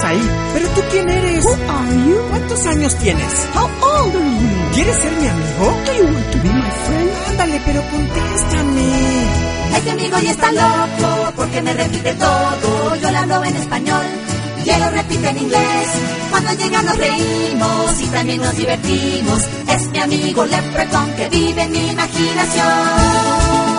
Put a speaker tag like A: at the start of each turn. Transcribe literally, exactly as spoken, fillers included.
A: ahí. ¿Pero tú quién eres?
B: Who are you?
A: ¿Cuántos años tienes?
B: How old are you?
A: ¿Quieres ser mi amigo?
B: Do you want to be my friend?
A: Ándale, pero contéstame.
C: Este amigo ya está loco porque me repite todo. Yo le hablo en español y él lo repite en inglés. Cuando llega nos reímos y también nos divertimos. Es mi amigo Leprechaun que vive en mi imaginación.